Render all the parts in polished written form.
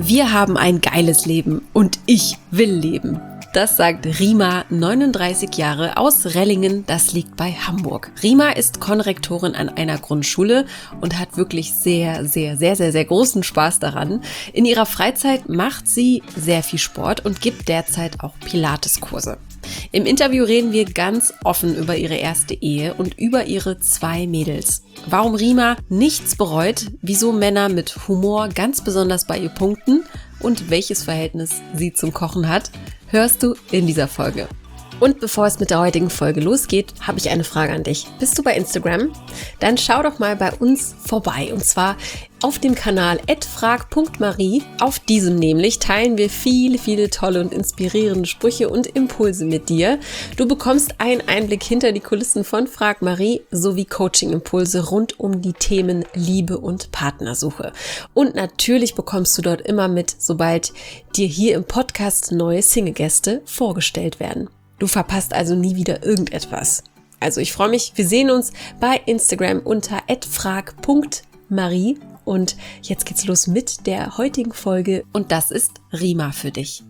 Wir haben ein geiles Leben und ich will leben. Das sagt Rima, 39 Jahre, aus Rellingen, das liegt bei Hamburg. Rima ist Konrektorin an einer Grundschule und hat wirklich sehr großen Spaß daran. In ihrer Freizeit macht sie sehr viel Sport und gibt derzeit auch Pilateskurse. Im Interview reden wir ganz offen über ihre erste Ehe und über ihre 2 Mädels. Warum Rima nichts bereut, wieso Männer mit Humor ganz besonders bei ihr punkten und welches Verhältnis sie zum Kochen hat, hörst du in dieser Folge. Und bevor es mit der heutigen Folge losgeht, habe ich eine Frage an dich. Bist du bei Instagram? Dann schau doch mal bei uns vorbei. Und zwar auf dem Kanal @frag.marie. Auf diesem nämlich teilen wir viele tolle und inspirierende Sprüche und Impulse mit dir. Du bekommst einen Einblick hinter die Kulissen von Frag Marie sowie Coaching-Impulse rund um die Themen Liebe und Partnersuche. Und natürlich bekommst du dort immer mit, sobald dir hier im Podcast neue Single-Gäste vorgestellt werden. Du verpasst also nie wieder irgendetwas. Also ich freue mich, wir sehen uns bei Instagram unter @frag.marie und jetzt geht's los mit der heutigen Folge und das ist Rima für dich.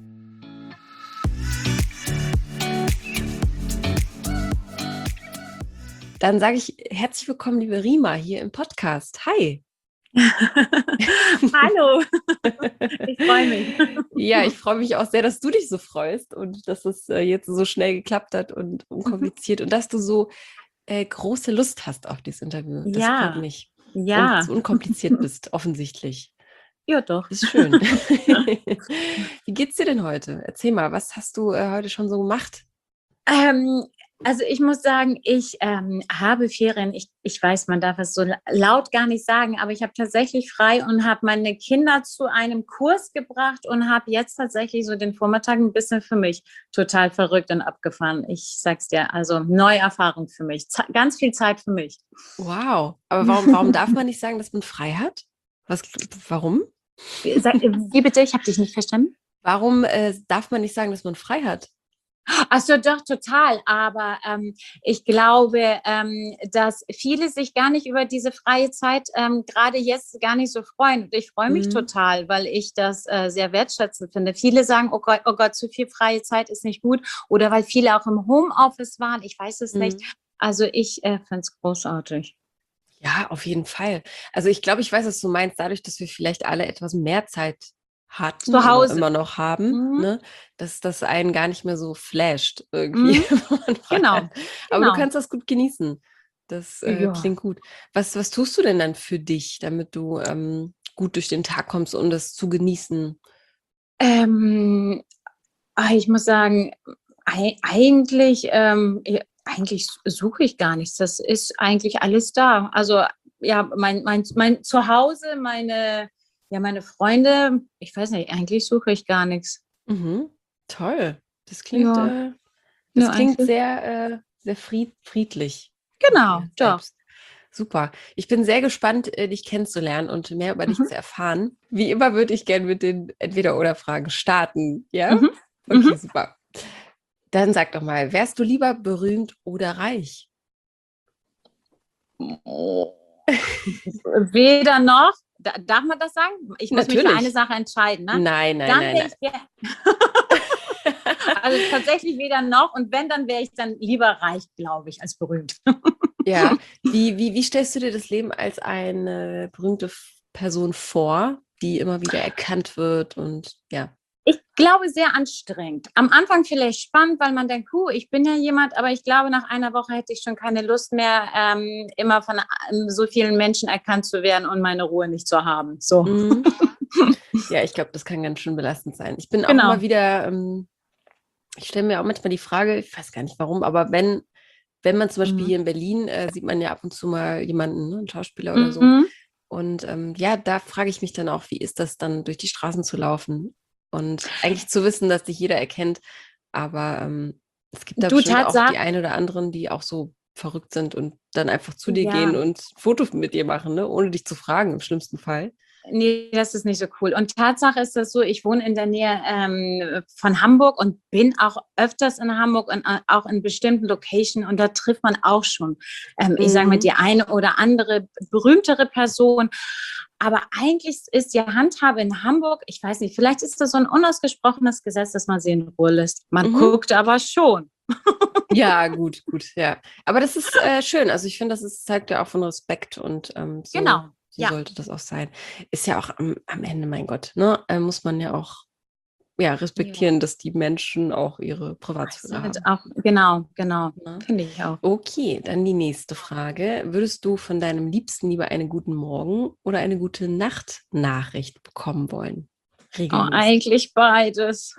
Dann sage ich herzlich willkommen, liebe Rima, hier im Podcast. Hi! Hallo, ich freue mich. Ja, ich freue mich auch sehr, dass du dich so freust und dass es jetzt so schnell geklappt hat und unkompliziert und dass du so große Lust hast auf dieses Interview. Das freut mich. Ja. Und so unkompliziert bist, offensichtlich. Ja, doch. Das ist schön. Wie geht's dir denn heute? Erzähl mal, was hast du heute schon so gemacht? Also ich muss sagen, ich habe Ferien. Ich weiß, man darf es so laut gar nicht sagen, aber ich habe tatsächlich frei und habe meine Kinder zu einem Kurs gebracht und habe jetzt tatsächlich so den Vormittag ein bisschen für mich total verrückt und abgefahren. Ich sag's dir, also neue Erfahrung für mich. Ganz viel Zeit für mich. Wow. Aber warum darf man nicht sagen, dass man frei hat? Warum? Wie bitte? Ich habe dich nicht verstanden. Warum darf man nicht sagen, dass man frei hat? Ach so, doch, total. Aber ich glaube, dass viele sich gar nicht über diese freie Zeit gerade jetzt gar nicht so freuen. Und ich freue mich total, weil ich das sehr wertschätzend finde. Viele sagen, oh Gott, zu viel freie Zeit ist nicht gut. Oder weil viele auch im Homeoffice waren. Ich weiß es nicht. Also ich finde es großartig. Ja, auf jeden Fall. Also ich glaube, ich weiß, was du meinst, dadurch, dass wir vielleicht alle etwas mehr Zeit hatten zu Hause oder immer noch haben, ne? Dass das einen gar nicht mehr so flasht irgendwie. Genau. Aber du kannst das gut genießen. Das klingt gut. Was tust du denn dann für dich, damit du gut durch den Tag kommst, um das zu genießen? Ich muss sagen, eigentlich suche ich gar nichts. Das ist eigentlich alles da. Also ja, mein Zuhause, meine Freunde, ich weiß nicht, eigentlich suche ich gar nichts. Toll. Das klingt, sehr, sehr friedlich. Genau, doch. Super. Ich bin sehr gespannt, dich kennenzulernen und mehr über dich zu erfahren. Wie immer würde ich gerne mit den Entweder-oder-Fragen starten. Ja? Okay, super. Dann sag doch mal, wärst du lieber berühmt oder reich? Weder noch. Darf man das sagen? Ich muss mich für eine Sache entscheiden, ne? Nein. Also tatsächlich weder noch. Und wenn, dann wäre ich dann lieber reich, glaube ich, als berühmt. Ja. Wie stellst du dir das Leben als eine berühmte Person vor, die immer wieder erkannt wird und ja? Ich glaube, sehr anstrengend. Am Anfang vielleicht spannend, weil man denkt, ich bin ja jemand, aber ich glaube, nach einer Woche hätte ich schon keine Lust mehr, immer von so vielen Menschen erkannt zu werden und meine Ruhe nicht zu haben. So. Ja, ich glaube, das kann ganz schön belastend sein. Ich bin auch immer wieder, ich stelle mir auch manchmal die Frage, ich weiß gar nicht warum, aber wenn man zum Beispiel hier in Berlin, sieht man ja ab und zu mal jemanden, ne, einen Schauspieler oder so. Und da frage ich mich dann auch, wie ist das dann, durch die Straßen zu laufen? Und eigentlich zu wissen, dass dich jeder erkennt, aber es gibt da bestimmt auch die einen oder anderen, die auch so verrückt sind und dann einfach zu dir gehen und ein Foto mit dir machen, ne? Ohne dich zu fragen, im schlimmsten Fall. Nee, das ist nicht so cool. Und Tatsache ist das so, ich wohne in der Nähe von Hamburg und bin auch öfters in Hamburg und auch in bestimmten Locations und da trifft man auch schon, ich sage mal, die eine oder andere berühmtere Person. Aber eigentlich ist die Handhabe in Hamburg, ich weiß nicht, vielleicht ist das so ein unausgesprochenes Gesetz, dass man sie in Ruhe lässt. Man guckt aber schon. Ja, gut, ja. Aber das ist schön. Also ich finde, zeigt ja auch von Respekt und Genau. so sollte das auch sein. Ist ja auch am Ende, mein Gott, ne, muss man ja auch respektieren, dass die Menschen auch ihre Privatsphäre haben. Auch, genau, Ne? finde ich auch. Okay, dann die nächste Frage. Würdest du von deinem Liebsten lieber einen guten Morgen oder eine gute Nacht-Nachricht bekommen wollen? Oh, eigentlich beides.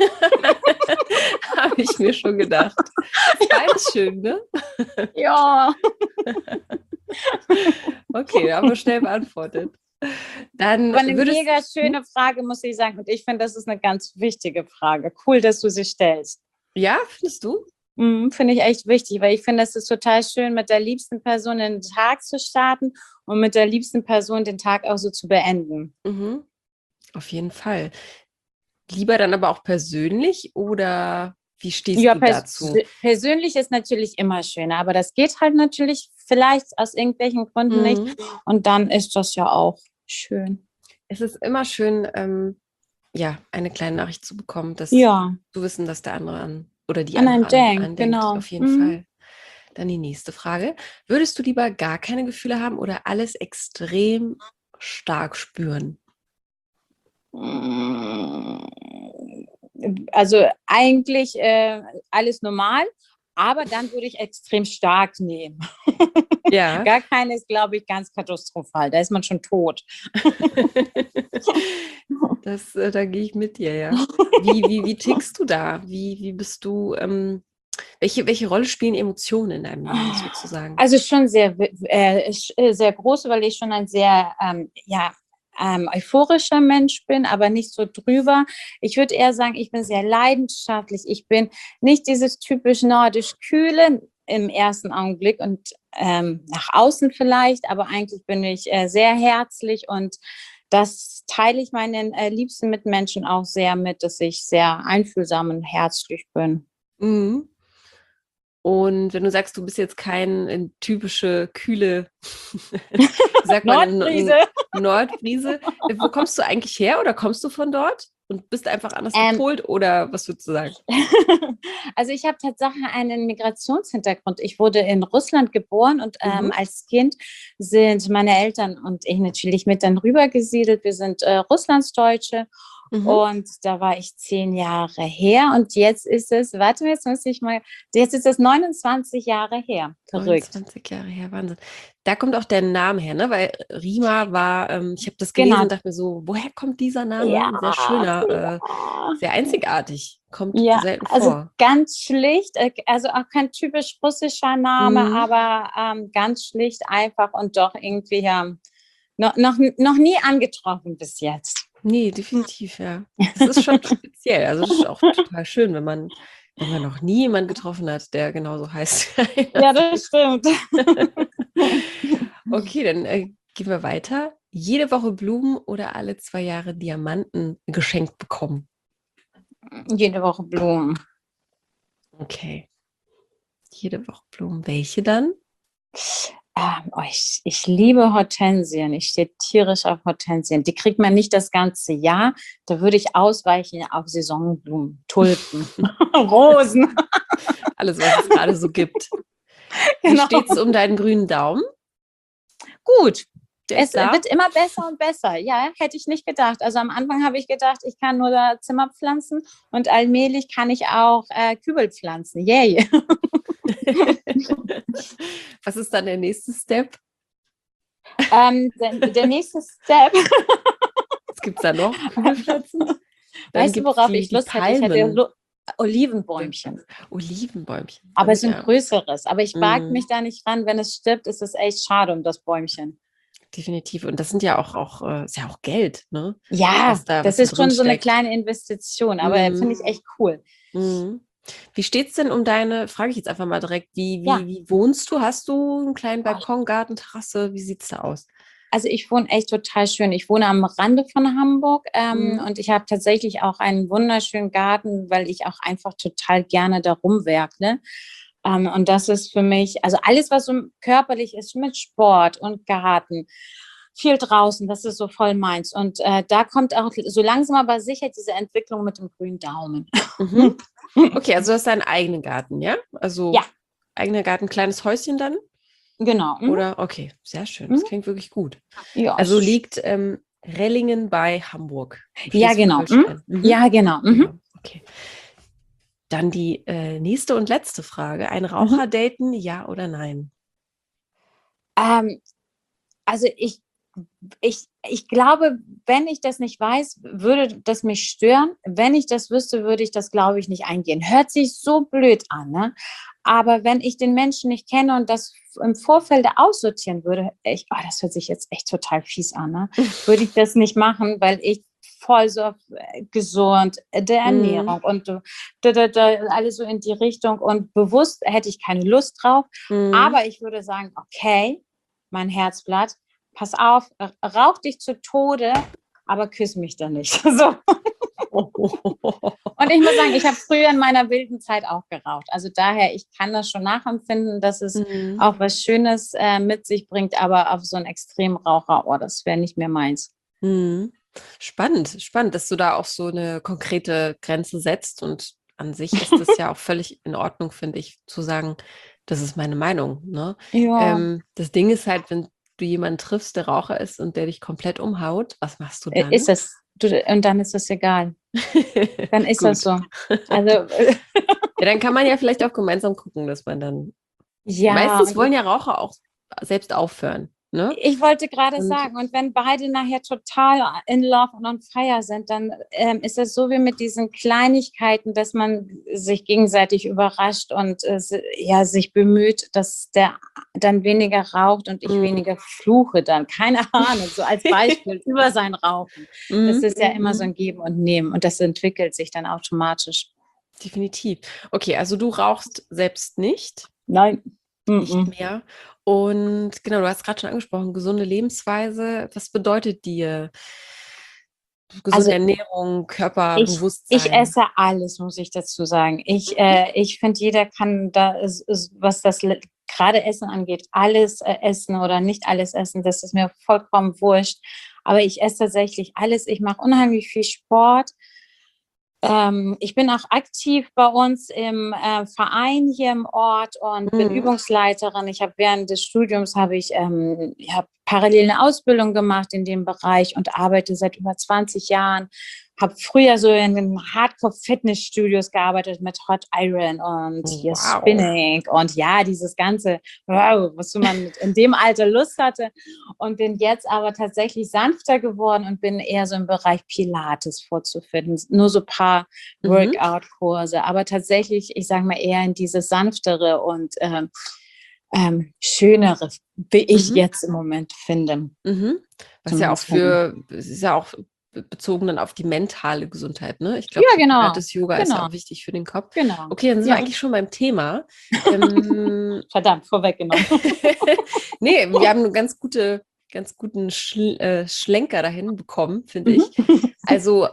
Habe ich mir schon gedacht. Beides schön, ne? Ja. Okay, aber schnell beantwortet. Dann aber eine mega schöne Frage, muss ich sagen. Und ich finde, das ist eine ganz wichtige Frage. Cool, dass du sie stellst. Ja, findest du? Finde ich echt wichtig, weil ich finde, es ist total schön, mit der liebsten Person in den Tag zu starten und mit der liebsten Person den Tag auch so zu beenden. Mhm. Auf jeden Fall. Lieber dann aber auch persönlich oder wie stehst du dazu? Persönlich ist natürlich immer schöner, aber das geht halt natürlich vielleicht aus irgendwelchen Gründen nicht. Und dann ist das ja auch schön. Es ist immer schön, eine kleine Nachricht zu bekommen, dass zu wissen, dass der andere oder die andere andenkt. Genau. Auf jeden Fall. Dann die nächste Frage. Würdest du lieber gar keine Gefühle haben oder alles extrem stark spüren? Also eigentlich alles normal, aber dann würde ich extrem stark nehmen. Ja. Gar keine ist, glaube ich, ganz katastrophal. Da ist man schon tot. Da gehe ich mit dir, ja. Wie tickst du da? Wie bist du, welche Rolle spielen Emotionen in deinem Leben sozusagen? Also schon sehr, sehr groß, weil ich schon ein sehr, euphorischer Mensch bin, aber nicht so drüber. Ich würde eher sagen, ich bin sehr leidenschaftlich. Ich bin nicht dieses typisch nordisch-kühle im ersten Augenblick und nach außen vielleicht, aber eigentlich bin ich sehr herzlich und das teile ich meinen liebsten Mitmenschen auch sehr mit, dass ich sehr einfühlsam und herzlich bin. Mhm. Und wenn du sagst, du bist jetzt kein typische kühle Nordfriese, wo kommst du eigentlich her oder kommst du von dort und bist einfach anders gepolt oder was würdest du sagen? Also ich habe tatsächlich einen Migrationshintergrund. Ich wurde in Russland geboren und als Kind sind meine Eltern und ich natürlich mit dann rübergesiedelt. Wir sind Russlandsdeutsche. Und da war ich 10 Jahre her und jetzt ist es, jetzt ist es 29 Jahre her. Verrückt. 29 Jahre her, Wahnsinn. Da kommt auch der Name her, ne? Weil Rima war, ich habe das gelesen und dachte mir so, woher kommt dieser Name? Ja, sehr schöner, sehr einzigartig, kommt selten vor. Also ganz schlicht, also auch kein typisch russischer Name, aber ganz schlicht einfach und doch irgendwie noch nie angetroffen bis jetzt. Nee, definitiv, ja. Das ist schon speziell. Also das ist auch total schön, wenn man noch nie jemanden getroffen hat, der genauso heißt. Ja, das stimmt. Okay, dann gehen wir weiter. Jede Woche Blumen oder alle 2 Jahre Diamanten geschenkt bekommen? Jede Woche Blumen. Okay. Jede Woche Blumen. Welche dann? Ich liebe Hortensien. Ich stehe tierisch auf Hortensien. Die kriegt man nicht das ganze Jahr. Da würde ich ausweichen auf Saisonblumen, Tulpen, Rosen. Alles, was es gerade so gibt. Wie steht es um deinen grünen Daumen? Gut. Es wird immer besser und besser. Ja, hätte ich nicht gedacht. Also am Anfang habe ich gedacht, ich kann nur da Zimmer pflanzen und allmählich kann ich auch Kübel pflanzen. Yay. Was ist dann der nächste Step? Der nächste Step. Was gibt es da noch? Kübelpflanzen? Weißt du, worauf ich Lust hätte? Ich hätte Olivenbäumchen. Olivenbäumchen. Aber es ist ein größeres. Aber ich wage mich da nicht ran. Wenn es stirbt, ist es echt schade um das Bäumchen. Definitiv. Und das sind ja ist ja auch Geld, ne? Ja, das ist schon so eine kleine Investition. Aber finde ich echt cool. Wie steht es denn um frage ich jetzt einfach mal direkt, wie wohnst du? Hast du einen kleinen Balkon, Garten, Terrasse? Wie sieht es da aus? Also ich wohne echt total schön. Ich wohne am Rande von Hamburg und ich habe tatsächlich auch einen wunderschönen Garten, weil ich auch einfach total gerne da rumwerkle. Und das ist für mich, also alles, was so körperlich ist mit Sport und Garten, viel draußen, das ist so voll meins. Und da kommt auch so langsam aber sicher diese Entwicklung mit dem grünen Daumen. Mhm. Okay, also du hast deinen eigenen Garten, ja? Also Ja, eigener Garten, kleines Häuschen dann? genau. Oder? Okay, sehr schön. Das Mhm. klingt wirklich gut. Ja, Also liegt Rellingen bei Hamburg, in ja, genau. Mhm. Schleswig-Holstein. Mhm. Ja, genau. Mhm. Genau, okay. Dann die nächste und letzte Frage. Ein Mhm. Raucher daten, ja oder nein? Ähm, also ich glaube, wenn ich das nicht weiß, würde das mich stören. Wenn ich das wüsste, würde ich das, glaube ich, nicht eingehen. Hört sich so blöd an, ne? Aber wenn ich den Menschen nicht kenne und das im Vorfeld aussortieren würde, das hört sich jetzt echt total fies an, ne? Würde ich das nicht machen, weil ich voll so gesund, der Mhm. Ernährung und alles so in die Richtung und bewusst hätte ich keine Lust drauf. Mhm. Aber ich würde sagen, okay, mein Herzblatt, pass auf, rauch dich zu Tode, aber küss mich dann nicht. So. Und ich muss sagen, ich habe früher in meiner wilden Zeit auch geraucht. Also daher, ich kann das schon nachempfinden, dass es Mhm. auch was Schönes mit sich bringt, aber auf so einen Extremraucher, oh, das wäre nicht mehr meins. Mhm. Spannend, spannend, dass du da auch so eine konkrete Grenze setzt. Und an sich ist das ja auch völlig in Ordnung, finde ich, zu sagen, das ist meine Meinung. Ne? Ja, Das Ding ist halt, wenn du jemanden triffst, der Raucher ist und der dich komplett umhaut, was machst du dann? ist es. Und dann ist es egal. Dann ist das Gut. so. Also, Ja, dann kann man ja vielleicht auch gemeinsam gucken, dass man dann. ja, Meistens und wollen ja Raucher auch selbst aufhören. Ne? ich wollte gerade Und sagen, und wenn beide nachher total in love und on fire sind, dann ist es so wie mit diesen Kleinigkeiten, dass man sich gegenseitig überrascht und ja, sich bemüht, dass der dann weniger raucht und ich mm. weniger fluche dann. Keine Ahnung, so als Beispiel über sein Rauchen. Das Mhm, ist ja immer so mhm. ein Geben und Nehmen und das entwickelt sich dann automatisch. Definitiv. Okay, also du rauchst selbst Nein. nicht Mm-mm. mehr. Und genau, du hast gerade schon angesprochen, gesunde Lebensweise. Was bedeutet dir Also gesunde Ernährung, ich Körperbewusstsein? esse alles, muss ich dazu sagen. Ich finde, jeder kann was das gerade Essen angeht, alles essen oder nicht alles essen. Das ist mir vollkommen wurscht. Aber ich esse tatsächlich alles. Ich mache unheimlich viel Sport. Ich bin auch aktiv bei uns im Verein hier im Ort und bin Mhm. Übungsleiterin. Ich habe während des Studiums ich hab parallel eine Ausbildung gemacht in dem Bereich und arbeite seit über 20 Jahren. Habe früher so in den Hardcore-Fitnessstudios gearbeitet mit Hot Iron und hier Wow. Spinning und ja, dieses ganze, wow, was man in dem Alter Lust hatte und bin jetzt aber tatsächlich sanfter geworden und bin eher so im Bereich Pilates vorzufinden. Nur so ein paar Mhm. Workout-Kurse, aber tatsächlich, ich sage mal, eher in dieses sanftere und schönere, wie ich Mhm. jetzt im Moment finde. Mhm. Was ja auch Zumindest bei mir. es ist ja auch bezogen dann auf die mentale Gesundheit, ne? Ich glaube, Ja, so genau. Pilates, Yoga ist ja Genau. auch wichtig für den Kopf. Genau. Okay, dann sind wir Ja. eigentlich schon beim Thema. Ähm, Verdammt, vorweggenommen. nee, wir haben einen ganz guten Schlenker dahin bekommen, finde ich. Mhm. Also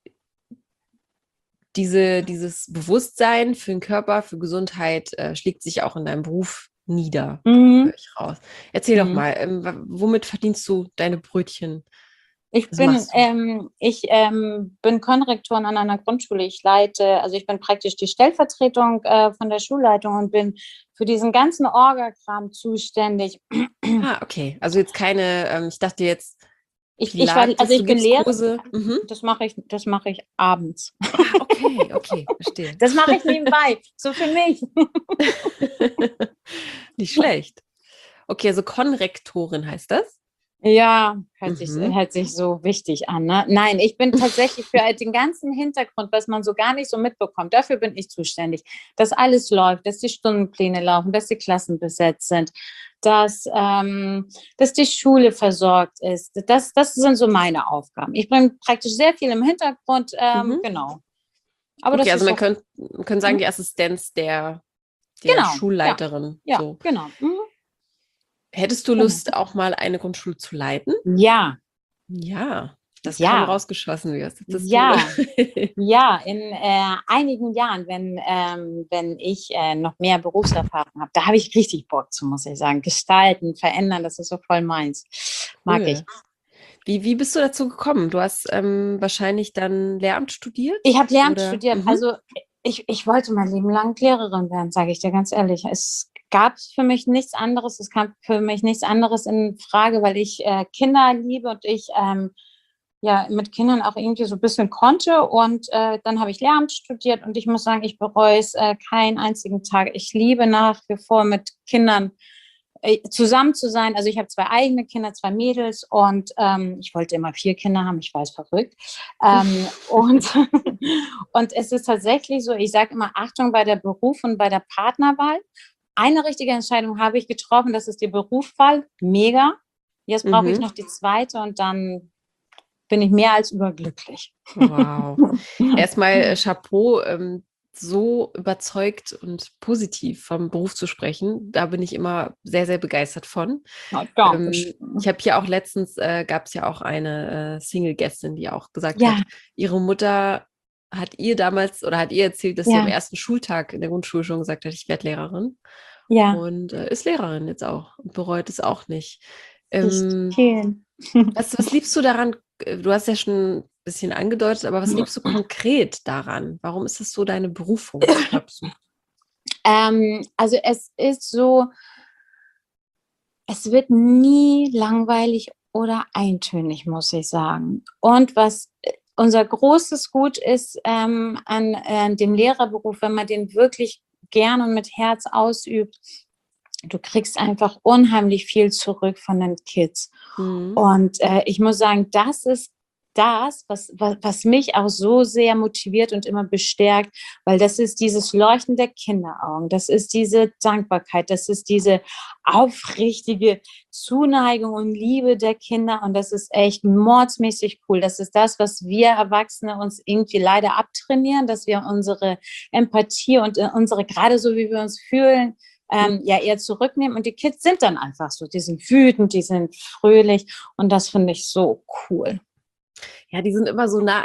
dieses Bewusstsein für den Körper, für Gesundheit schlägt sich auch in deinem Beruf nieder, Mhm. höre ich raus. Erzähl doch Mhm. mal, womit verdienst du deine Brötchen? Ich Was bin, machst du? bin Konrektorin an einer Grundschule. Also ich bin praktisch die Stellvertretung von der Schulleitung und bin für diesen ganzen Orga-Kram zuständig. Ah, okay. Also jetzt keine, ich dachte jetzt Also Pilates, du ich bin gibst Lehrer, Kurse. Mhm. das mache ich abends. Ah, okay, okay, verstehe. Das mache ich nebenbei, so für mich. Nicht schlecht. Okay, also Konrektorin heißt das? Ja, Mhm. hört sich so wichtig an, ne? Nein, ich bin tatsächlich für den ganzen Hintergrund, was man so gar nicht so mitbekommt, dafür bin ich zuständig, dass alles läuft, dass die Stundenpläne laufen, dass die Klassen besetzt sind, dass die Schule versorgt ist. Das sind so meine Aufgaben. Ich bin praktisch sehr viel im Hintergrund, Mhm. genau. Aber Okay, das also ist so, man könnte sagen, hm? die Assistenz der Genau, ja, Schulleiterin. ja, So. genau, Hättest du genau. Lust, auch mal eine Grundschule zu leiten? Ja, Ja. Das kam Ja, rausgeschossen wie aus der Pistole. ja, ja, in einigen Jahren, wenn ich noch mehr Berufserfahrung habe, da habe ich richtig Bock zu, muss ich sagen. Gestalten, verändern, das ist so voll meins. Mag ich. Cool. Wie bist du dazu gekommen? Du hast wahrscheinlich dann Lehramt studiert Ich habe Lehramt oder? studiert. Mhm. Also ich wollte mein Leben lang Lehrerin werden, sage ich dir ganz ehrlich. Es gab für mich nichts anderes. Es kam für mich nichts anderes in Frage, weil ich Kinder liebe und ich ja mit Kindern auch irgendwie so ein bisschen konnte. Und dann habe ich Lehramt studiert und ich muss sagen, ich bereue es keinen einzigen Tag. Ich liebe nach wie vor mit Kindern zusammen zu sein. Also ich habe zwei eigene Kinder, zwei Mädels und ich wollte immer vier Kinder haben, ich weiß, verrückt. Und, und es ist tatsächlich so, ich sage immer Achtung bei der Beruf und bei der Partnerwahl. Eine richtige Entscheidung habe ich getroffen, das ist die Berufswahl, mega. Jetzt brauche ich Mhm. noch die zweite und dann bin ich mehr als überglücklich. Wow. Erstmal Chapeau, so überzeugt und positiv vom Beruf zu sprechen. Da bin ich immer sehr, sehr begeistert von. Ja, danke Ich schön. habe hier auch letztens, gab es ja auch eine Single-Gästin, die auch gesagt hat, Ja, ihre Mutter hat ihr damals oder hat ihr erzählt, dass sie am ja, ersten Schultag in der Grundschule schon gesagt hat, ich werde Lehrerin. ja, Und ist Lehrerin jetzt auch und bereut es auch nicht. richtig Ähm, schön. was liebst du daran? Du hast ja schon ein bisschen angedeutet, aber was liebst du konkret daran? Warum ist das so deine Berufung, glaubst du? Also es ist so, es wird nie langweilig oder eintönig, muss ich sagen. Und was unser großes Gut ist an dem Lehrerberuf, wenn man den wirklich gern und mit Herz ausübt, du kriegst einfach unheimlich viel zurück von den Kids. Mhm. Und ich muss sagen, das ist das, was mich auch so sehr motiviert und immer bestärkt, weil das ist dieses Leuchten der Kinderaugen, das ist diese Dankbarkeit, das ist diese aufrichtige Zuneigung und Liebe der Kinder und das ist echt mordsmäßig cool. Das ist das, was wir Erwachsene uns irgendwie leider abtrainieren, dass wir unsere Empathie und unsere, gerade so wie wir uns fühlen, ja eher zurücknehmen und die Kids sind dann einfach so, die sind wütend, die sind fröhlich und das finde ich so cool. Ja, die sind immer so nah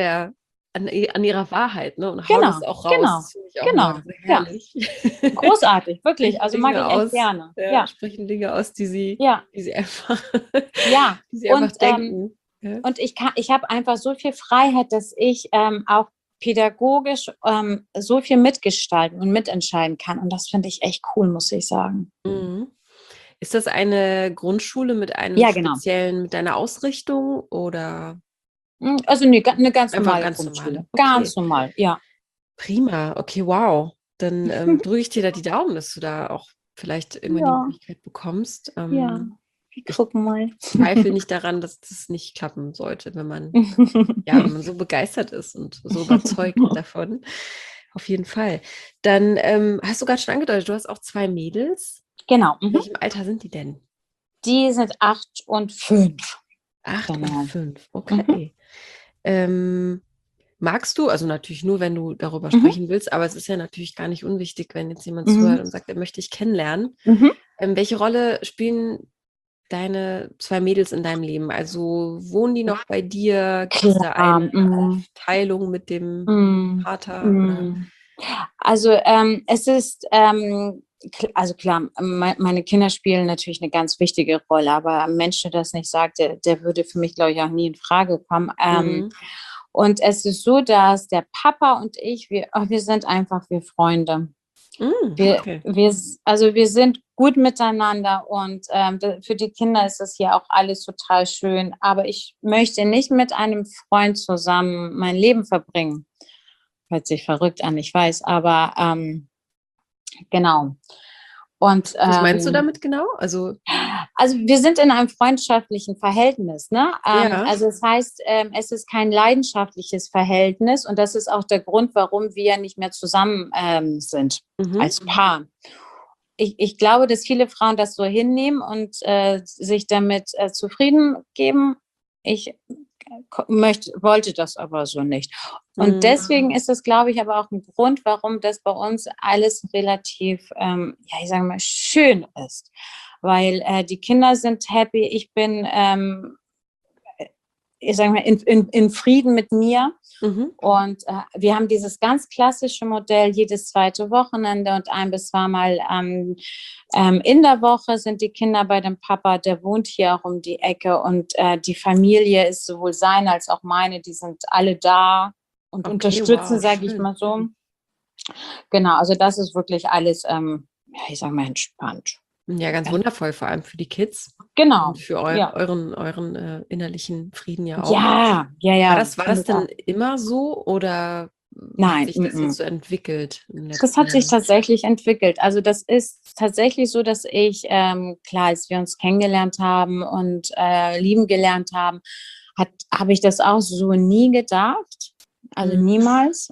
an ihrer Wahrheit, ne? Und hauen Genau, das auch raus. genau, Das finde ich auch genau, immer sehr ja, herrlich. großartig, wirklich, Sprechen also mag Dinge ich echt aus, gerne, ja, ja, sprechen Dinge aus, ja, die sie einfach, ja die sie einfach und denken. Ja. ich habe einfach so viel Freiheit, dass ich auch pädagogisch so viel mitgestalten und mitentscheiden kann und das finde ich echt cool, muss ich sagen. Mhm. Ist das eine Grundschule mit einem Ja, genau. speziellen, mit einer Ausrichtung oder Also nee, eine ganz einfach normale ganz normal? Grundschule, Okay, ganz normal, ja. prima. Okay, wow. Dann drücke ich dir da die Daumen, dass du da auch vielleicht irgendwann die Ja, Möglichkeit bekommst. ja, wir Ich gucken mal. zweifle nicht daran, dass das nicht klappen sollte, wenn man, ja, wenn man so begeistert ist und so überzeugt davon. Auf jeden Fall. Dann hast du gerade schon angedeutet, du hast auch zwei Mädels. Genau. In welchem Alter sind die denn? Die sind 8 und 5. Genau. 8 und 5, Mhm. okay. Magst du, also natürlich nur, wenn du darüber Mhm. sprechen willst, aber es ist ja natürlich gar nicht unwichtig, wenn jetzt jemand Mhm. zuhört und sagt, er möchte dich kennenlernen. Mhm. Welche Rolle spielen deine zwei Mädels in deinem Leben? Also wohnen die noch bei dir? Gibt es da Klar. eine Mhm. Aufteilung mit dem Mhm. Vater oder? Mhm. Also es ist, also klar, meine Kinder spielen natürlich eine ganz wichtige Rolle, aber ein Mensch, der das nicht sagt, der würde für mich, glaube ich, auch nie in Frage kommen. Mhm. Und es ist so, dass der Papa und ich, wir sind einfach wie Freunde. Okay. Also wir sind gut miteinander und für die Kinder ist das hier auch alles total schön. Aber ich möchte nicht mit einem Freund zusammen mein Leben verbringen. Hört sich verrückt an, ich weiß, aber genau. Und Was meinst du damit genau? Also, also wir sind in einem freundschaftlichen Verhältnis, ne? ja. Also das heißt, es ist kein leidenschaftliches Verhältnis und das ist auch der Grund, warum wir nicht mehr zusammen sind Mhm. als Paar. Ich glaube, dass viele Frauen das so hinnehmen und sich damit zufrieden geben. Ich wollte das aber so nicht. Und Mhm. deswegen ist es, glaube ich, aber auch ein Grund, warum das bei uns alles relativ, ja, ich sage mal, schön ist. Weil die Kinder sind happy, ich bin ich sage mal, in Frieden mit mir. Mhm. Und wir haben dieses ganz klassische Modell, jedes zweite Wochenende und 1 bis 2 Mal in der Woche sind die Kinder bei dem Papa, der wohnt hier auch um die Ecke und die Familie ist sowohl seine als auch meine, die sind alle da und Okay, unterstützen, wow, sage ich schön. mal so. Genau, also das ist wirklich alles, ja, ich sage mal, entspannt. Ja, ganz wundervoll, vor allem für die Kids und Genau, für ja. euren innerlichen Frieden ja auch. Ja, ja, ja, War finde das ich auch. denn immer so oder hat Nein, sich das jetzt so entwickelt in den das letzten hat sich Jahren? tatsächlich entwickelt. Also das ist tatsächlich so, dass ich, klar, als wir uns kennengelernt haben und lieben gelernt haben, habe ich das auch so nie gedacht. Also Mhm. niemals.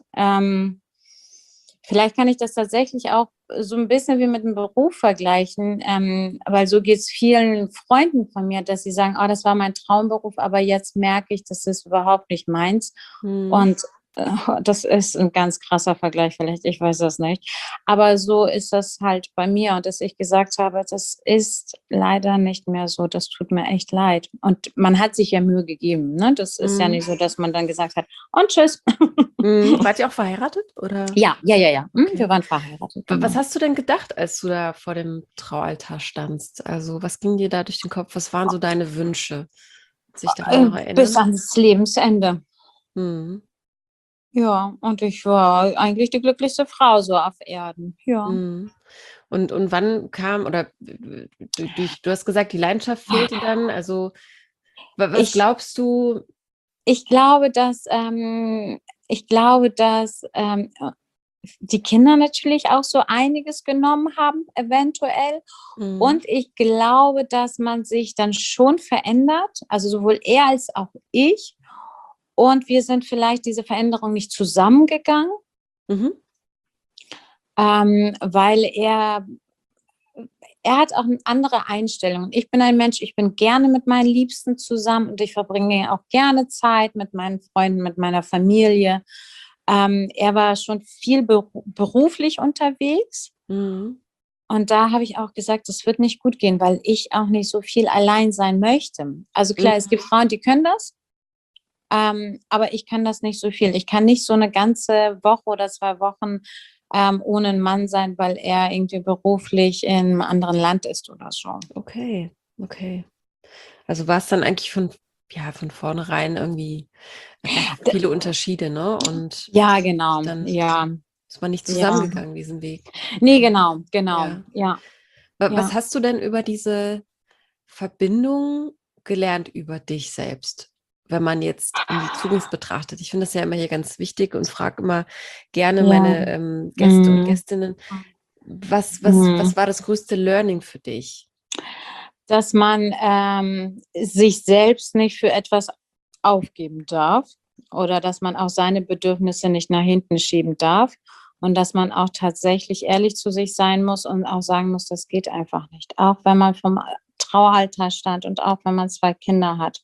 Vielleicht kann ich das tatsächlich auch so ein bisschen wie mit dem Beruf vergleichen, weil so geht es vielen Freunden von mir, dass sie sagen, oh, das war mein Traumberuf, aber jetzt merke ich, das ist überhaupt nicht meins. Mhm. Und das ist ein ganz krasser Vergleich vielleicht, ich weiß das nicht. Aber so ist das halt bei mir und dass ich gesagt habe, das ist leider nicht mehr so, das tut mir echt leid. Und man hat sich ja Mühe gegeben, ne? Das ist ja Mhm. nicht so, dass man dann gesagt hat, und tschüss. Mhm. Wart ihr auch verheiratet oder? Ja, ja, ja, ja. Wir Okay. waren verheiratet, Was genau. hast du denn gedacht, als du da vor dem Traualtar standst? Also, was ging dir da durch den Kopf? Was waren so deine Wünsche? Kannst du dich daran noch Bis erinnern? ans Lebensende. Mhm. Ja, und ich war eigentlich die glücklichste Frau so auf Erden. Ja. Mhm. Und wann kam, oder du hast gesagt, die Leidenschaft fehlte dann. Also, was Ich, glaubst du? ich glaube, ich glaube, dass die Kinder natürlich auch so einiges genommen haben, eventuell. Mhm. Und ich glaube, dass man sich dann schon verändert, also sowohl er als auch ich. Und wir sind vielleicht diese Veränderung nicht zusammengegangen, Mhm. weil er hat auch eine andere Einstellung. Ich bin ein Mensch, ich bin gerne mit meinen Liebsten zusammen und ich verbringe auch gerne Zeit mit meinen Freunden, mit meiner Familie. Er war schon viel beruflich unterwegs Mhm. und da habe ich auch gesagt, das wird nicht gut gehen, weil ich auch nicht so viel allein sein möchte. Also klar, es Mhm. gibt Frauen, die können das, aber ich kann das nicht so viel. Ich kann nicht so eine ganze Woche oder 2 Wochen ohne einen Mann sein, weil er irgendwie beruflich in einem anderen Land ist oder so. Okay, okay. Also war es dann eigentlich von vornherein irgendwie einfach viele Unterschiede, ne? Und Ja, genau. dann Ja, ist man nicht ja. zusammengegangen, diesen Weg. Nee, genau, genau. Ja. Ja, Was ja. hast du denn über diese Verbindung gelernt über dich selbst, wenn man jetzt in die Zukunft betrachtet? Ich finde das ja immer hier ganz wichtig und frage immer gerne Ja. meine Gäste und Mhm. Gästinnen, was Mhm. war das größte Learning für dich? Dass man sich selbst nicht für etwas aufgeben darf oder dass man auch seine Bedürfnisse nicht nach hinten schieben darf und dass man auch tatsächlich ehrlich zu sich sein muss und auch sagen muss, das geht einfach nicht. Auch wenn man vom Traualtar stand und auch wenn man 2 Kinder hat.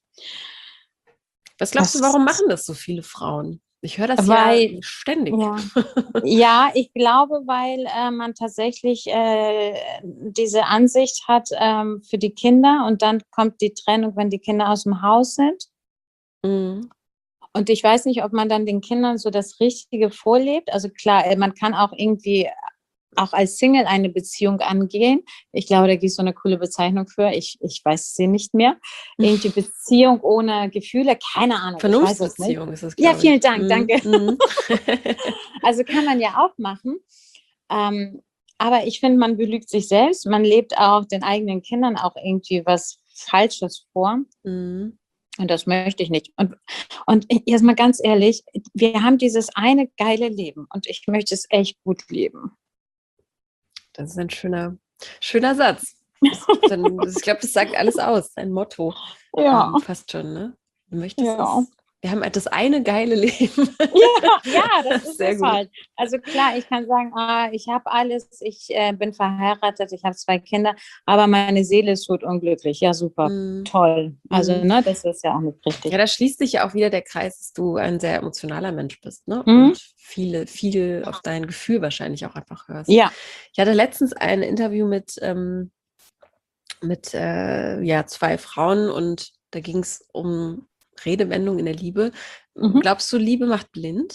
Was glaubst du, Das, warum machen das so viele Frauen? Ich höre das ja weil, ständig. ja, ja, ich glaube, weil man tatsächlich diese Ansicht hat für die Kinder und dann kommt die Trennung, wenn die Kinder aus dem Haus sind. Mhm. Und ich weiß nicht, ob man dann den Kindern so das Richtige vorlebt. Also klar, man kann auch irgendwie auch als Single eine Beziehung angehen. Ich glaube, da gibt es so eine coole Bezeichnung für. Ich weiß sie nicht mehr. Irgendwie Beziehung ohne Gefühle. Keine Ahnung, ich weiß es nicht. Vernunftsbeziehung ist es, Ja, glaube vielen ich. Dank, Mhm. danke. Mhm. Also kann man ja auch machen. Ähm, aber ich finde, man belügt sich selbst. Man lebt auch den eigenen Kindern auch irgendwie was Falsches vor. Mhm. Und das möchte ich nicht. Und jetzt mal ganz ehrlich, wir haben dieses eine geile Leben und ich möchte es echt gut leben. Das ist ein schöner Satz. Ich glaube, das sagt alles aus, ein Motto. Ja, Fast schon, ne? Du möchtest ja. es. Wir haben halt das eine geile Leben. Ja, ja, das ist Sehr es gut. halt. Also klar, ich kann sagen, ich habe alles, ich bin verheiratet, ich habe 2 Kinder, aber meine Seele ist tot unglücklich. Ja, super, Mhm. toll. Also, Mhm. ne, das ist ja auch nicht Ja, richtig. da schließt sich ja auch wieder der Kreis, dass du ein sehr emotionaler Mensch bist, ne? Mhm. Und viel auf dein Gefühl wahrscheinlich auch einfach hörst. Ja. Ich hatte letztens ein Interview mit 2 Frauen und da ging es um Redewendung in der Liebe. Mhm. Glaubst du, Liebe macht blind?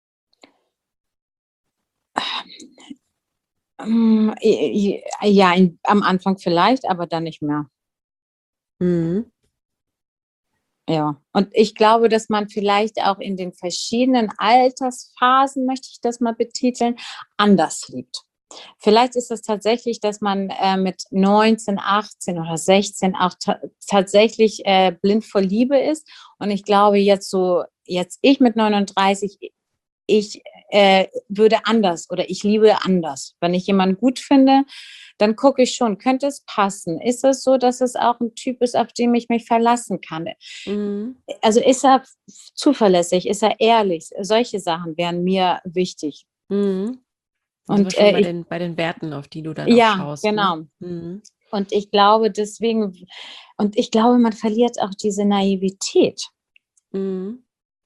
Ja, am Anfang vielleicht, aber dann nicht mehr. Mhm. Ja, und ich glaube, dass man vielleicht auch in den verschiedenen Altersphasen, möchte ich das mal betiteln, anders liebt. Vielleicht ist es tatsächlich, dass man mit 19, 18 oder 16 auch tatsächlich blind vor Liebe ist. Und ich glaube, jetzt ich mit 39, ich würde anders oder ich liebe anders. Wenn ich jemanden gut finde, dann gucke ich schon, könnte es passen? Ist es so, dass es auch ein Typ ist, auf den ich mich verlassen kann? Mhm. Also ist er zuverlässig? Ist er ehrlich? Solche Sachen wären mir wichtig. Mhm. Da sind wir Und schon bei den Werten, auf die du dann auch ja, schaust, ne? genau. Mhm. Und ich glaube deswegen, und ich glaube, man verliert auch diese Naivität. Mhm.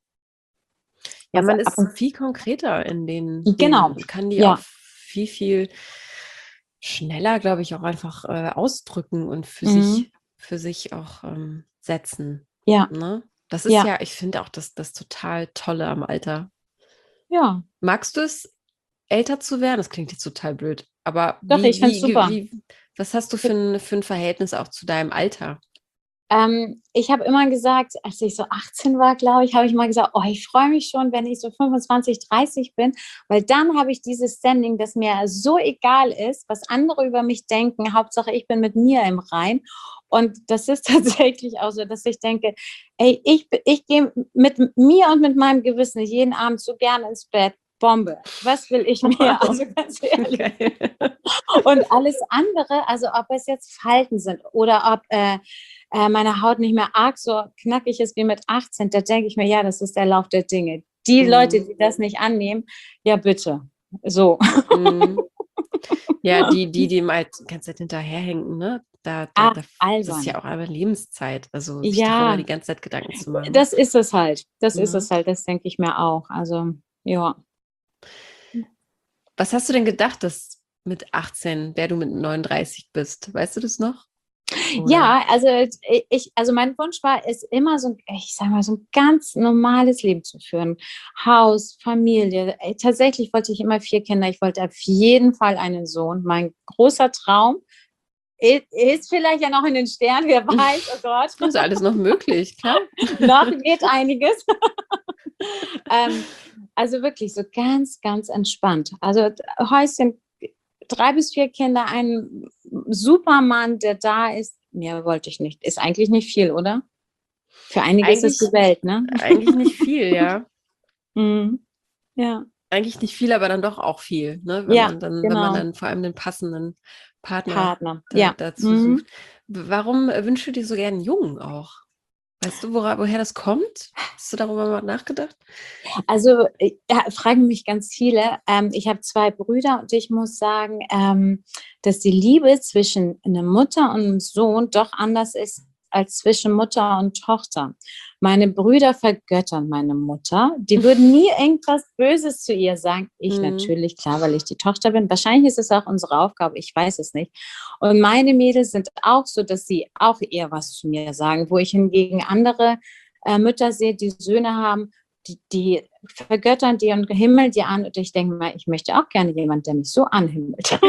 Ja, Also man ab ist und viel konkreter in den Dingen genau, und kann die auch ja. viel schneller, glaube ich, auch einfach ausdrücken und Mhm. für sich auch setzen. Ja, Ne? Das ist ja, ja, ich finde auch das total Tolle am Alter. ja. Magst du es, älter zu werden? Das klingt jetzt total blöd, aber Doch, ich finde es super. was hast du für ein Verhältnis auch zu deinem Alter? Ich habe immer gesagt, als ich so 18 war, glaube ich, habe ich mal gesagt, oh, ich freue mich schon, wenn ich so 25, 30 bin, weil dann habe ich dieses Standing, das mir so egal ist, was andere über mich denken. Hauptsache, ich bin mit mir im Rein. Und das ist tatsächlich auch so, dass ich denke, ey, ich gehe mit mir und mit meinem Gewissen jeden Abend so gerne ins Bett. Bombe. Was will ich mehr? Also ganz ehrlich. Okay. Und alles andere, also ob es jetzt Falten sind oder ob meine Haut nicht mehr arg so knackig ist wie mit 18, da denke ich mir, ja, das ist der Lauf der Dinge. Die Leute, Mhm. die das nicht annehmen, ja bitte. So. Mhm. Ja, die im die ganze Zeit hinterherhängen, ne? Ah, Das ist ja albern. auch eine Lebenszeit. Also sich darüber die Ja, ganze Zeit Gedanken zu machen. das ist es halt. Das ist Ne? es halt. Das denke ich mir auch. Also, ja. Was hast du denn gedacht, dass mit 18, wer du mit 39 bist? Weißt du das noch? Oder? Ja, also also mein Wunsch war es immer so, ich sag mal, so ein ganz normales Leben zu führen. Haus, Familie. Tatsächlich wollte ich immer 4 Kinder. Ich wollte auf jeden Fall einen Sohn. Mein großer Traum ist vielleicht ja noch in den Sternen, wer weiß, oh Gott. Das ist alles noch möglich, klar. Noch geht einiges. Also wirklich so ganz, ganz entspannt. Also Häuschen, 3 bis 4 Kinder, ein Supermann, der da ist. Mehr wollte ich nicht. Ist eigentlich nicht viel, oder? Für einige ist es Eigentlich, gewählt, ne? eigentlich nicht viel, ja. Mhm. Ja, Eigentlich nicht viel, aber dann doch auch viel, ne? ja, Wenn man genau. dann vor allem den passenden Partner Partner, ja. dazu sucht. Mhm. Warum wünschst du dir so gern einen Jungen auch? Weißt du, woher das kommt? Hast du darüber mal nachgedacht? Also ja, fragen mich ganz viele. Ich habe 2 Brüder und ich muss sagen, dass die Liebe zwischen einer Mutter und einem Sohn doch anders ist als zwischen Mutter und Tochter. Meine Brüder vergöttern meine Mutter. Die würden nie irgendwas Böses zu ihr sagen. Ich Mhm. natürlich, klar, weil ich die Tochter bin. Wahrscheinlich ist es auch unsere Aufgabe, ich weiß es nicht. Und meine Mädels sind auch so, dass sie auch eher was zu mir sagen, wo ich hingegen andere Mütter sehe, die Söhne haben, die vergöttern die und himmeln die an. Und ich denke mal, ich möchte auch gerne jemanden, der mich so anhimmelt.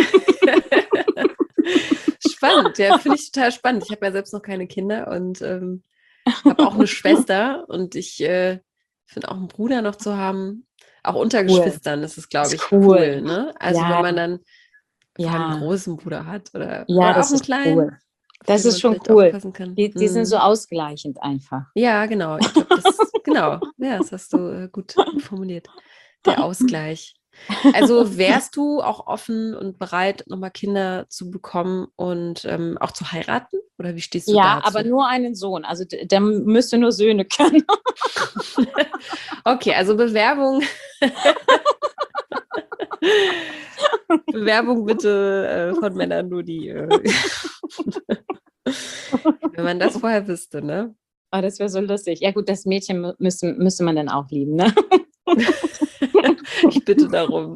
Spannend, ja, finde ich total spannend. Ich habe ja selbst noch keine Kinder und habe auch eine Schwester und ich finde auch einen Bruder noch zu haben, auch unter Cool. Geschwistern ist es, glaube Ist ich, cool. cool, ne? Also wenn Ja, man dann vor allem einen ja, großen Bruder hat ja, oder auch das einen ist kleinen, cool. auf Das den ist man schon vielleicht cool. aufpassen kann. Die sind so ausgleichend einfach. Ja, genau. Ich glaube, genau, ja, das hast du gut formuliert. Der Ausgleich. Also wärst du auch offen und bereit, nochmal Kinder zu bekommen und auch zu heiraten? Oder wie stehst du Ja, aber dazu? nur einen Sohn. Also der müsste nur Söhne können. Okay, also Bewerbung. Bewerbung bitte von Männern nur die. Wenn man das vorher wüsste, ne? Oh, das wäre so lustig. Ja gut, das Mädchen müsste man dann auch lieben, ne? Ich bitte darum.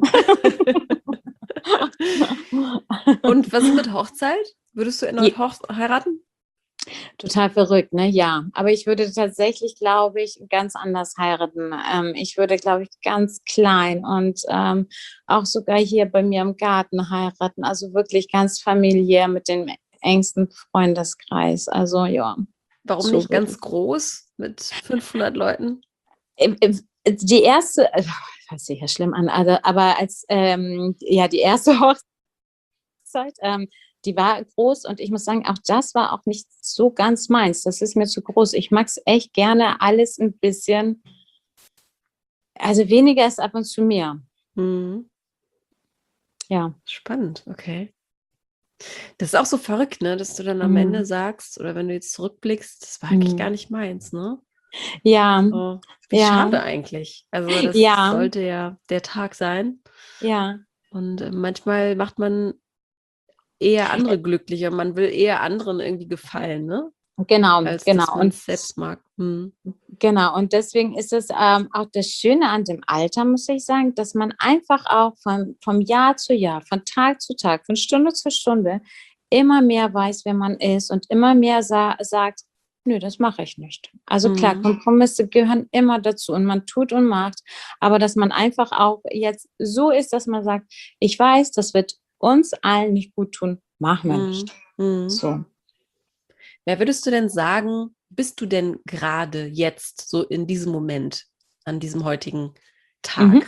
Und was ist mit Hochzeit? Würdest du erneut heiraten? Total verrückt, ne? Ja. Aber ich würde tatsächlich, glaube ich, ganz anders heiraten. Ich würde, glaube ich, ganz klein und auch sogar hier bei mir im Garten heiraten. Also wirklich ganz familiär mit dem engsten Freundeskreis. Also ja, Warum so nicht würde ganz ich. groß mit 500 Leuten? Die erste, hört sich ja schlimm an, also, aber als ja die erste Hochzeit, die war groß und ich muss sagen, auch das war auch nicht so ganz meins. Das ist mir zu groß. Ich mag es echt gerne alles ein bisschen, also weniger ist ab und zu mehr. Mhm. Ja. Spannend, okay. Das ist auch so verrückt, ne, dass du dann am Ende Mhm. sagst, oder wenn du jetzt zurückblickst, das war eigentlich gar Mhm. nicht meins, ne? Ja, So, wie ja, schade eigentlich. Also das ja, sollte ja der Tag sein. ja. Und manchmal macht man eher andere glücklicher. Man will eher anderen irgendwie gefallen, ne? Genau, Als dass genau. man es selbst mag. Hm. Genau, und deswegen ist es auch das Schöne an dem Alter, muss ich sagen, dass man einfach auch vom Jahr zu Jahr, von Tag zu Tag, von Stunde zu Stunde immer mehr weiß, wer man ist und immer mehr sagt, nö, das mache ich nicht. Also klar, Hm. Kompromisse gehören immer dazu und man tut und macht, aber dass man einfach auch jetzt so ist, dass man sagt, ich weiß, das wird uns allen nicht gut tun, machen wir Hm. nicht. Hm. So. Wer würdest du denn sagen, bist du denn gerade jetzt, so in diesem Moment, an diesem heutigen Mhm. Tag?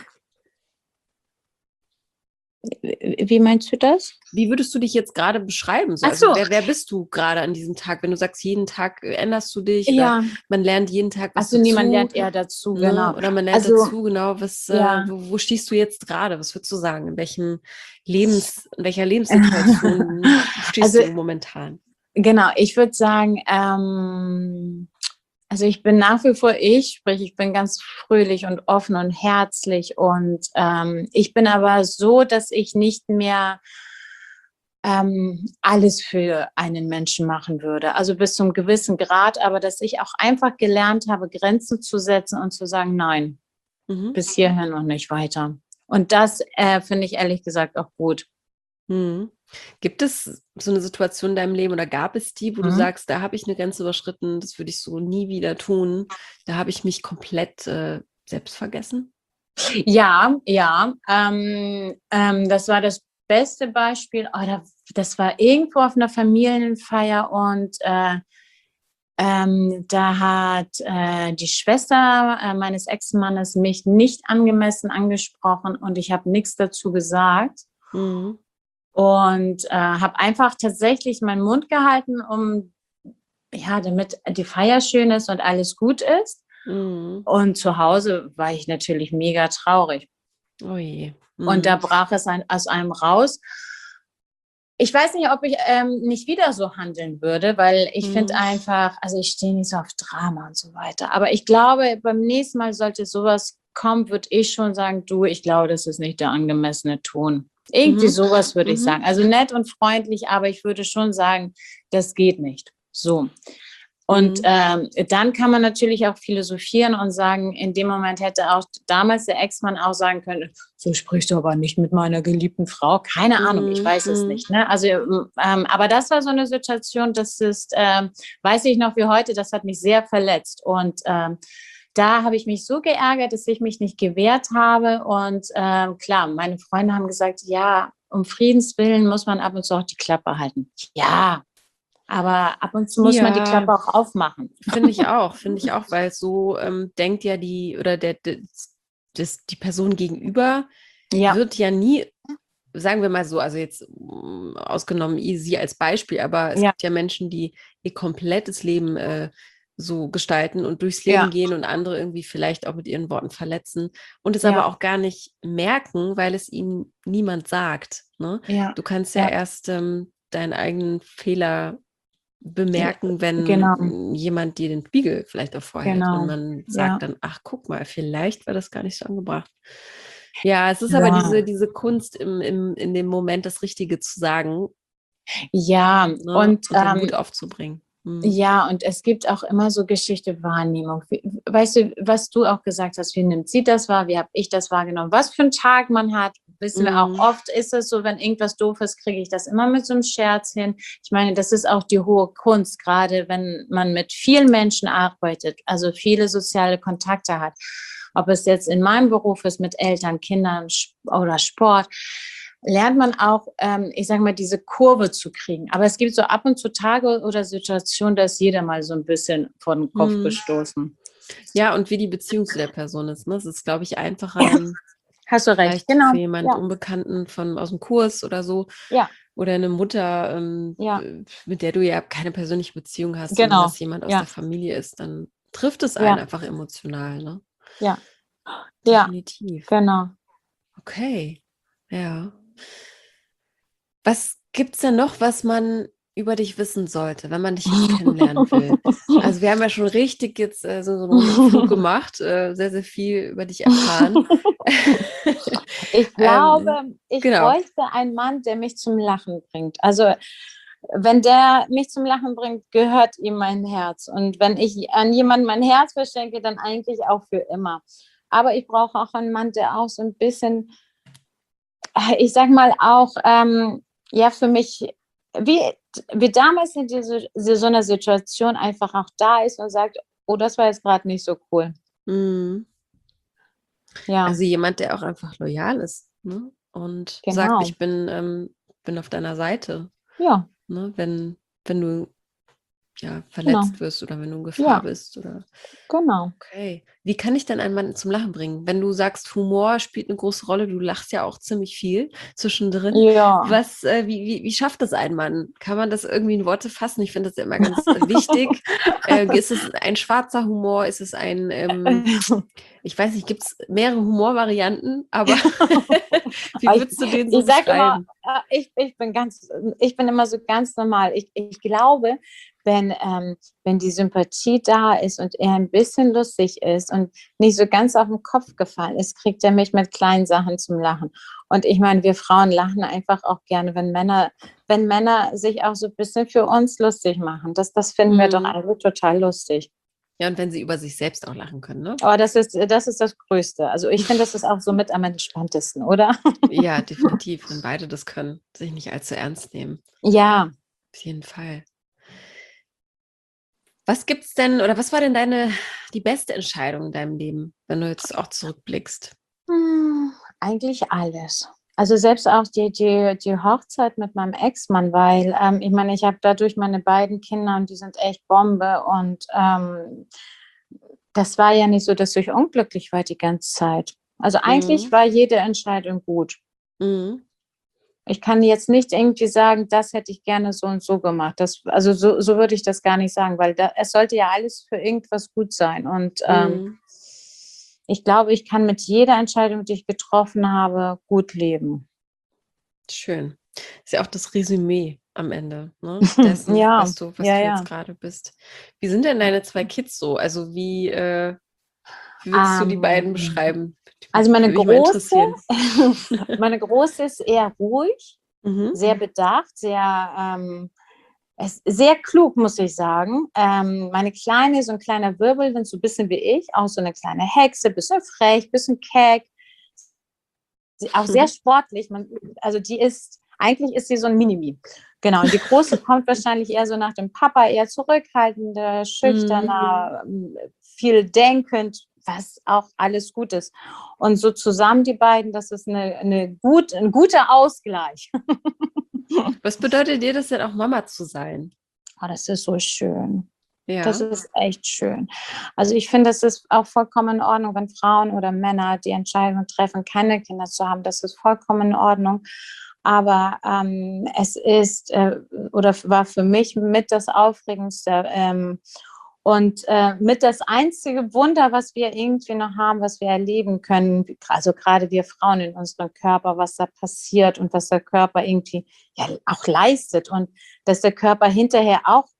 Wie meinst du das? Wie würdest du dich jetzt gerade beschreiben? So? Ach Also so, wer bist du gerade an diesem Tag, wenn du sagst, jeden Tag änderst du dich oder ja. man lernt jeden Tag was Also niemand dazu, lernt eher dazu, ne? genau. Oder man lernt Also dazu, genau, was, ja, wo stehst du jetzt gerade? Was würdest du sagen? In welcher Lebenssituation stehst also du momentan? genau, ich würde sagen, also ich bin nach wie vor ich, sprich, ich bin ganz fröhlich und offen und herzlich und ich bin aber so, dass ich nicht mehr alles für einen Menschen machen würde. Also bis zum gewissen Grad, aber dass ich auch einfach gelernt habe, Grenzen zu setzen und zu sagen, nein, Mhm. bis hierhin und nicht weiter. Und das finde ich ehrlich gesagt auch gut. Mhm. Gibt es so eine Situation in deinem Leben oder gab es die, wo du Mhm. sagst, da habe ich eine Grenze überschritten, das würde ich so nie wieder tun, da habe ich mich komplett selbst vergessen? Ja, ja. Das war das beste Beispiel. Das war irgendwo auf einer Familienfeier und da hat die Schwester meines Ex-Mannes mich nicht angemessen angesprochen und ich habe nichts dazu gesagt Mhm. und habe einfach tatsächlich meinen Mund gehalten, um ja, damit die Feier schön ist und alles gut ist. Mhm. Und zu Hause war ich natürlich mega traurig. Oh je. Und da Mhm. brach es aus einem raus. Ich weiß nicht, ob ich nicht wieder so handeln würde, weil ich finde Mhm. einfach, also ich stehe nicht so auf Drama und so weiter. Aber ich glaube, beim nächsten Mal sollte sowas kommen, würde ich schon sagen, du, ich glaube, das ist nicht der angemessene Ton. Irgendwie Mhm. sowas würde ich sagen. Mhm. Also nett und freundlich, aber ich würde schon sagen, das geht nicht. So. Und Mhm. dann kann man natürlich auch philosophieren und sagen, in dem Moment hätte auch damals der Ex-Mann auch sagen können, so sprichst du aber nicht mit meiner geliebten Frau. Keine Ahnung, ich Mhm. weiß es Mhm. nicht. Ne? Also, aber das war so eine Situation, das ist, weiß ich noch wie heute, das hat mich sehr verletzt. Und da habe ich mich so geärgert, dass ich mich nicht gewehrt habe. Und klar, meine Freunde haben gesagt, ja, um Friedens willen muss man ab und zu auch die Klappe halten. Ja, aber ab und zu muss man die Ja, Klappe auch aufmachen. finde ich auch, weil so denkt ja die oder die Person gegenüber Ja, wird ja nie, sagen wir mal so, also jetzt ausgenommen sie als Beispiel, aber es ja, gibt ja Menschen, die ihr komplettes Leben so gestalten und durchs Leben ja, gehen und andere irgendwie vielleicht auch mit ihren Worten verletzen und es aber ja, auch gar nicht merken, weil es ihnen niemand sagt. Ne? ja, Du kannst ja ja, erst deinen eigenen Fehler bemerken, wenn genau, jemand dir den Spiegel vielleicht auch vorhält und genau, man sagt ja, dann, ach, guck mal, vielleicht war das gar nicht so angebracht. Ja, es ist aber ja, diese Kunst in dem Moment das Richtige zu sagen, ja, ne, und und den Mut aufzubringen. Hm. ja, und es gibt auch immer so Geschichte Wahrnehmung. Weißt du, was du auch gesagt hast, wie nimmt sie das wahr, wie habe ich das wahrgenommen, was für einen Tag man hat, Wissen wir auch, oft ist es so, wenn irgendwas doof ist, kriege ich das immer mit so einem Scherz hin. Ich meine, das ist auch die hohe Kunst, gerade wenn man mit vielen Menschen arbeitet, also viele soziale Kontakte hat. Ob es jetzt in meinem Beruf ist, mit Eltern, Kindern oder Sport, lernt man auch, ich sage mal, diese Kurve zu kriegen. Aber es gibt so ab und zu Tage oder Situationen, da ist jeder mal so ein bisschen vor den Kopf gestoßen. Ja, und wie die Beziehung zu der Person ist. Ne? Es ist, glaube ich, einfacher dann Hast du recht, vielleicht genau. für jemanden Unbekannten aus dem Kurs oder so. Ja. Oder eine Mutter, mit der du ja keine persönliche Beziehung hast, sondern dass jemand aus der Familie ist, dann trifft es einen einfach emotional, ne? Ja. Definitiv. Genau. Okay. Ja. Was gibt's denn noch, was man über dich wissen sollte, wenn man dich jetzt kennenlernen will? Also wir haben ja schon richtig jetzt so einen Rundflug gemacht, sehr, sehr viel über dich erfahren. Ich glaube, ich bräuchte einen Mann, der mich zum Lachen bringt. Also wenn der mich zum Lachen bringt, gehört ihm mein Herz. Und wenn ich an jemanden mein Herz verschenke, dann eigentlich auch für immer. Aber ich brauche auch einen Mann, der auch so ein bisschen, ich sag mal auch, für mich, wie damals in so einer Situation einfach auch da ist und sagt, oh, das war jetzt gerade nicht so cool. Ja. Also jemand, der auch einfach loyal ist, ne? Und sagt, ich bin auf deiner Seite. Ja. Ne? Wenn du verletzt wirst oder wenn du in Gefahr bist. Oder... Genau. Okay. Wie kann ich denn einen Mann zum Lachen bringen? Wenn du sagst, Humor spielt eine große Rolle, du lachst ja auch ziemlich viel zwischendrin. Ja. Wie schafft das ein Mann? Kann man das irgendwie in Worte fassen? Ich finde das ja immer ganz wichtig. Ist es ein schwarzer Humor? Ist es ein, ich weiß nicht, gibt es mehrere Humorvarianten? Aber wie würdest du den so beschreiben? Ich sage immer, ich bin immer so ganz normal. Ich glaube, wenn die Sympathie da ist und er ein bisschen lustig ist und nicht so ganz auf den Kopf gefallen ist, kriegt er mich mit kleinen Sachen zum Lachen. Und ich meine, wir Frauen lachen einfach auch gerne, wenn Männer sich auch so ein bisschen für uns lustig machen. Das finden wir doch alle total lustig. Ja, und wenn sie über sich selbst auch lachen können, ne? Aber das ist das Größte. Also ich finde, das ist auch so mit am entspanntesten, oder? Ja, definitiv. Wenn beide das können, sich nicht allzu ernst nehmen. Ja. Auf jeden Fall. Was gibt's denn, oder was war denn die beste Entscheidung in deinem Leben, wenn du jetzt auch zurückblickst? Eigentlich alles. Also selbst auch die Hochzeit mit meinem Ex-Mann, weil ich meine, ich habe dadurch meine beiden Kinder und die sind echt Bombe und das war ja nicht so, dass ich unglücklich war die ganze Zeit. Also eigentlich war jede Entscheidung gut. Ich kann jetzt nicht irgendwie sagen, das hätte ich gerne so und so gemacht. Also so würde ich das gar nicht sagen, weil es sollte ja alles für irgendwas gut sein. Und ich glaube, ich kann mit jeder Entscheidung, die ich getroffen habe, gut leben. Schön. Ist ja auch das Resümee am Ende, ne? Dessen, was du jetzt gerade bist. Wie sind denn deine 2 Kids so? Also wie würdest du die beiden beschreiben? Also meine Große ist eher ruhig, sehr bedacht, sehr klug, muss ich sagen. Meine Kleine ist so ein kleiner Wirbelwind, so ein bisschen wie ich, auch so eine kleine Hexe, bisschen frech, bisschen keck, auch sehr sportlich. Eigentlich ist sie so ein Minimi. Genau, und die Große kommt wahrscheinlich eher so nach dem Papa, eher zurückhaltender, schüchterner, viel denkend, was auch alles gut ist. Und so zusammen die beiden, das ist ein guter Ausgleich. Was bedeutet dir das denn auch, Mama zu sein? Oh, das ist so schön. Ja. Das ist echt schön. Also ich finde, es ist auch vollkommen in Ordnung, wenn Frauen oder Männer die Entscheidung treffen, keine Kinder zu haben. Das ist vollkommen in Ordnung. Aber es ist oder war für mich mit das Aufregendste und mit das einzige Wunder, was wir irgendwie noch haben, was wir erleben können, also gerade wir Frauen in unserem Körper, was da passiert und was der Körper irgendwie ja auch leistet und dass der Körper hinterher auch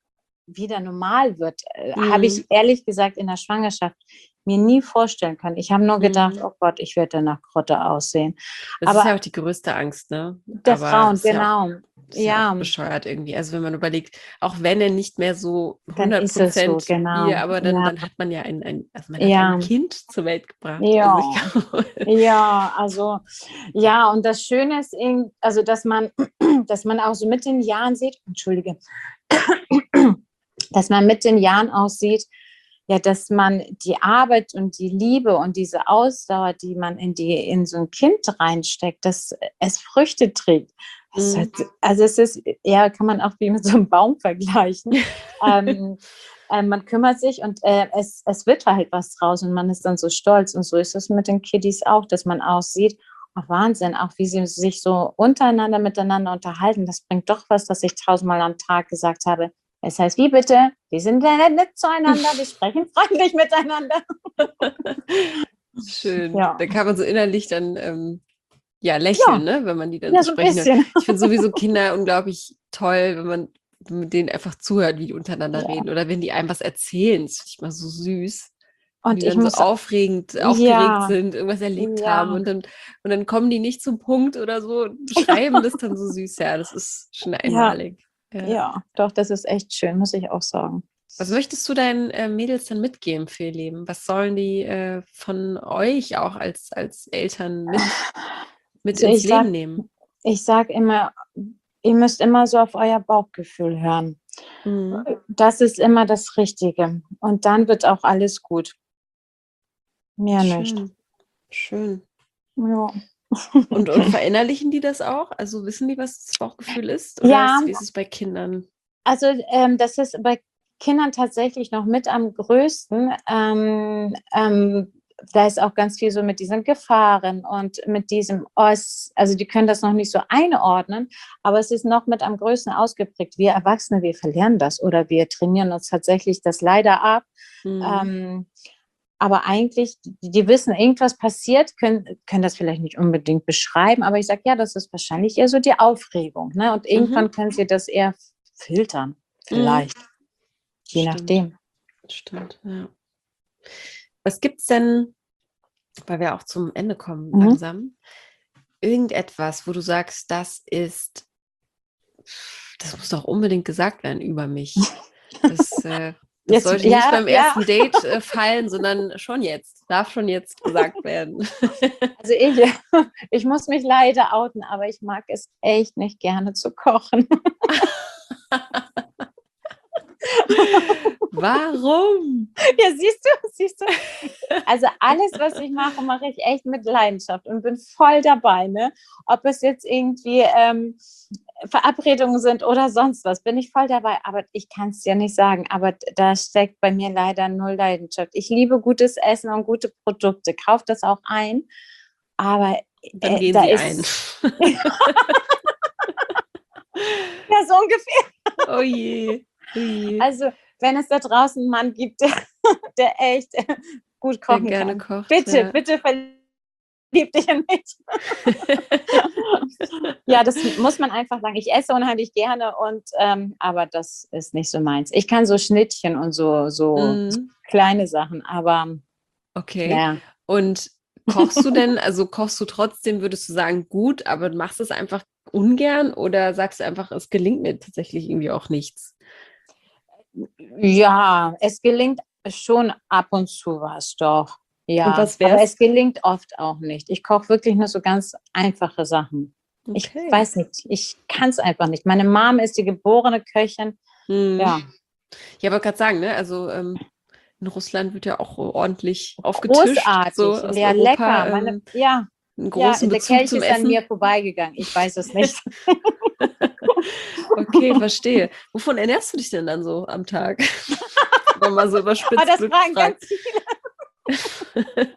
wieder normal wird, habe ich ehrlich gesagt in der Schwangerschaft mir nie vorstellen können. Ich habe nur gedacht, oh Gott, ich werde nach Grotte aussehen. Das ist ja auch die größte Angst, ne? Der Frauen, ist ja genau. auch, ist ja auch bescheuert irgendwie. Also wenn man überlegt, auch wenn er nicht mehr so Dann ist es so, 100% genau. wir, aber dann hat man ja also man hat ein Kind zur Welt gebracht. Ja. Also ich glaube, Ja, also ja, und das Schöne ist, also dass man auch so mit den Jahren sieht, entschuldige, dass man mit den Jahren auch sieht, ja, dass man die Arbeit und die Liebe und diese Ausdauer, die man in so ein Kind reinsteckt, dass es Früchte trägt. Also es ist, ja, kann man auch wie mit so einem Baum vergleichen. Man kümmert sich und es wird halt was draus und man ist dann so stolz. Und so ist es mit den Kiddies auch, dass man auch sieht, oh Wahnsinn, auch wie sie sich so untereinander miteinander unterhalten. Das bringt doch was, dass ich 1000-mal am Tag gesagt habe. Es heißt, wie bitte? Wir sind nett zueinander, wir sprechen freundlich miteinander. Schön. Ja. Da kann man so innerlich dann lächeln, ne? Wenn man die dann so sprechen hört. Ich finde sowieso Kinder unglaublich toll, wenn man mit denen einfach zuhört, wie die untereinander reden. Oder wenn die einem was erzählen. Das finde ich mal so süß. Und die dann so aufgeregt sind, irgendwas erlebt haben. Und dann kommen die nicht zum Punkt oder so und beschreiben das dann so süß. Ja, das ist schon einmalig. Ja, doch, das ist echt schön, muss ich auch sagen. Was möchtest du deinen Mädels dann mitgeben für ihr Leben? Was sollen die von euch auch als Eltern mit ins Leben nehmen? Ich sage immer, ihr müsst immer so auf euer Bauchgefühl hören. Das ist immer das Richtige. Und dann wird auch alles gut. Mehr nicht. Schön. Ja. Und verinnerlichen die das auch? Also wissen die, was das Bauchgefühl ist? Oder wie ist es bei Kindern? Also das ist bei Kindern tatsächlich noch mit am größten. Da ist auch ganz viel so mit diesen Gefahren und mit diesem, also die können das noch nicht so einordnen, aber es ist noch mit am größten ausgeprägt. Wir Erwachsene, wir verlernen das oder wir trainieren uns tatsächlich das leider ab. Aber eigentlich, die wissen, irgendwas passiert, können das vielleicht nicht unbedingt beschreiben, aber ich sage, ja, das ist wahrscheinlich eher so die Aufregung. Ne? Und irgendwann können sie das eher filtern, vielleicht. Je nachdem. Stimmt, ja. Was gibt es denn, weil wir auch zum Ende kommen langsam, irgendetwas, wo du sagst, das muss doch unbedingt gesagt werden über mich. Das sollte nicht beim ersten Date fallen, sondern schon jetzt. Darf schon jetzt gesagt werden. Also ich muss mich leider outen, aber ich mag es echt nicht gerne zu kochen. Warum? Ja, siehst du. Also alles, was ich mache, mache ich echt mit Leidenschaft und bin voll dabei. Ne? Ob es jetzt irgendwie Verabredungen sind oder sonst was, bin ich voll dabei. Aber ich kann es dir nicht sagen. Aber da steckt bei mir leider null Leidenschaft. Ich liebe gutes Essen und gute Produkte. Kaufe das auch ein. Aber dann gehen sie ein. Ja, so ungefähr. Oh je. Also, wenn es da draußen einen Mann gibt, der echt gut kochen der gerne kann, kocht, bitte verlieb dich in mich. Ja, das muss man einfach sagen. Ich esse unheimlich gerne, aber das ist nicht so meins. Ich kann so Schnittchen und so kleine Sachen, aber okay. Ja. Und kochst du denn, also kochst du trotzdem, würdest du sagen, gut, aber machst es einfach ungern oder sagst du einfach, es gelingt mir tatsächlich irgendwie auch nichts? Ja, es gelingt schon ab und zu was, doch. Ja, und was wär's? Aber es gelingt oft auch nicht. Ich koche wirklich nur so ganz einfache Sachen. Okay. Ich weiß nicht, ich kann es einfach nicht. Meine Mom ist die geborene Köchin. Ja. Ich wollte gerade sagen, ne, also in Russland wird ja auch ordentlich aufgetischt. Großartig, so aus ja, Europa, lecker. Einen großen Bezug der Kelch zum ist Essen. an mir vorbeigegangen. Ich weiß es nicht. Okay, verstehe. Wovon ernährst du dich denn dann so am Tag? Wenn man so überspitzt das fragen ganz viele.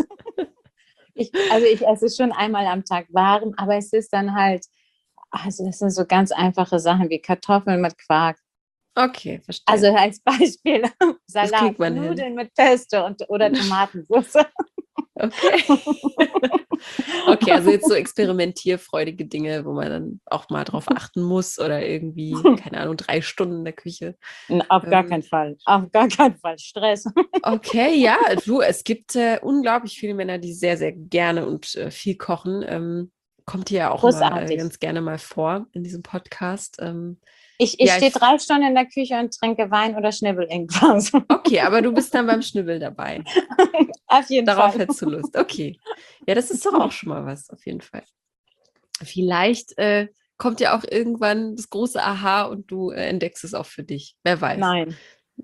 Ich esse schon einmal am Tag warm, aber es ist dann halt, also das sind so ganz einfache Sachen wie Kartoffeln mit Quark. Okay, verstehe. Also als Beispiel Salat, Nudeln mit Pesto oder Tomatensauce. Okay. Okay, also jetzt so experimentierfreudige Dinge, wo man dann auch mal drauf achten muss oder irgendwie, keine Ahnung, 3 Stunden in der Küche. Auf gar keinen Fall. Auf gar keinen Fall. Stress. Okay, ja, du, es gibt unglaublich viele Männer, die sehr, sehr gerne und viel kochen. Kommt hier ja auch mal ganz gerne mal vor in diesem Podcast. Ich stehe 3 Stunden in der Küche und trinke Wein oder schnibbel irgendwas. Okay, aber du bist dann beim Schnibbeln dabei. Auf jeden Darauf Fall. hättest du Lust. Okay. Ja, das ist doch auch schon mal was, auf jeden Fall. Vielleicht kommt ja auch irgendwann das große Aha und du entdeckst es auch für dich. Wer weiß. Nein.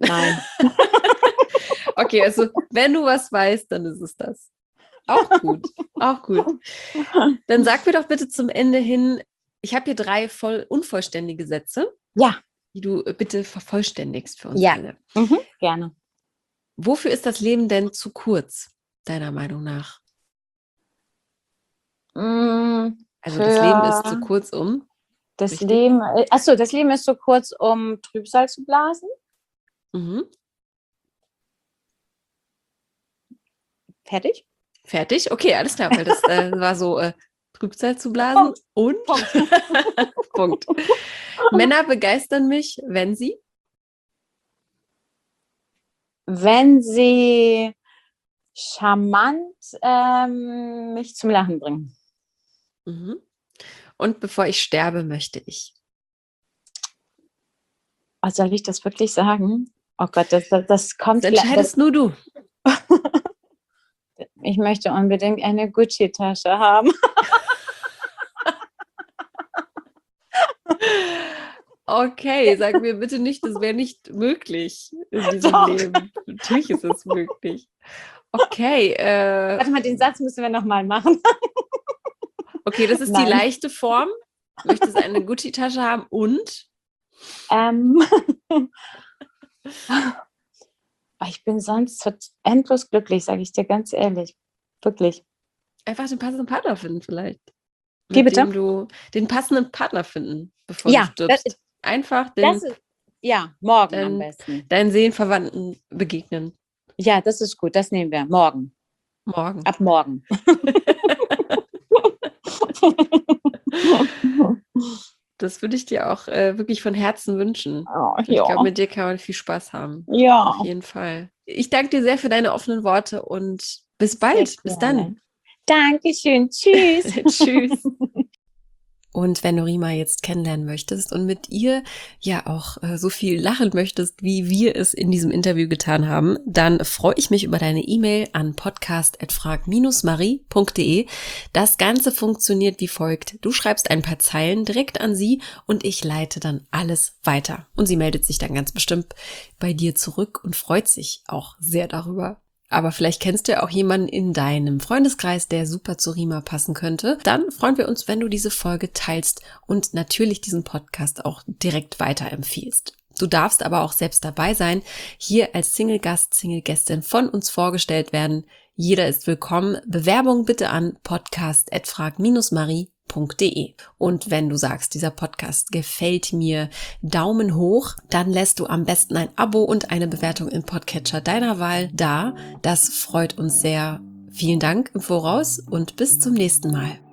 Okay, also wenn du was weißt, dann ist es das. Auch gut, auch gut. Dann sag mir doch bitte zum Ende hin, ich habe hier 3 voll unvollständige Sätze, die du bitte vervollständigst für uns alle. Gerne. Wofür ist das Leben denn zu kurz, deiner Meinung nach? Also das Leben ist zu kurz, um? Das Leben ist zu kurz, um Trübsal zu blasen. Fertig? Fertig? Okay, alles klar, weil das war so Trübsal zu blasen. Punkt. Und? Punkt. Männer begeistern mich, wenn sie? Wenn sie charmant mich zum Lachen bringen. Und bevor ich sterbe, möchte ich? Also soll ich das wirklich sagen? Oh Gott, das kommt... Das entscheidest nur du. Ich möchte unbedingt eine Gucci-Tasche haben. Okay, sag mir bitte nicht, das wäre nicht möglich in diesem Leben. Natürlich ist es möglich. Okay. Warte mal, den Satz müssen wir nochmal machen. Okay, das ist die leichte Form. Möchtest eine Gucci-Tasche haben und? Ich bin sonst endlos glücklich, sage ich dir ganz ehrlich. Wirklich. Einfach den passenden Partner finden vielleicht. Wie bitte? Den passenden Partner finden, bevor du stirbst. Einfach morgen am besten. Deinen Seelenverwandten begegnen. Ja, das ist gut. Das nehmen wir. Morgen. Morgen. Ab morgen. Das würde ich dir auch wirklich von Herzen wünschen. Ich glaube, mit dir kann man viel Spaß haben. Ja. Auf jeden Fall. Ich danke dir sehr für deine offenen Worte und bis bald. Bis dann. Dankeschön. Tschüss. Tschüss. Und wenn du Rima jetzt kennenlernen möchtest und mit ihr ja auch so viel lachen möchtest, wie wir es in diesem Interview getan haben, dann freue ich mich über deine E-Mail an podcast@frag-marie.de. Das Ganze funktioniert wie folgt. Du schreibst ein paar Zeilen direkt an sie und ich leite dann alles weiter. Und sie meldet sich dann ganz bestimmt bei dir zurück und freut sich auch sehr darüber. Aber vielleicht kennst du ja auch jemanden in deinem Freundeskreis, der super zu Rima passen könnte. Dann freuen wir uns, wenn du diese Folge teilst und natürlich diesen Podcast auch direkt weiterempfiehlst. Du darfst aber auch selbst dabei sein, hier als Single-Gast, Single-Gästin von uns vorgestellt werden. Jeder ist willkommen. Bewerbung bitte an podcast@frag-marie.de. Und wenn du sagst, dieser Podcast gefällt mir, Daumen hoch, dann lässt du am besten ein Abo und eine Bewertung im Podcatcher deiner Wahl da. Das freut uns sehr. Vielen Dank im Voraus und bis zum nächsten Mal.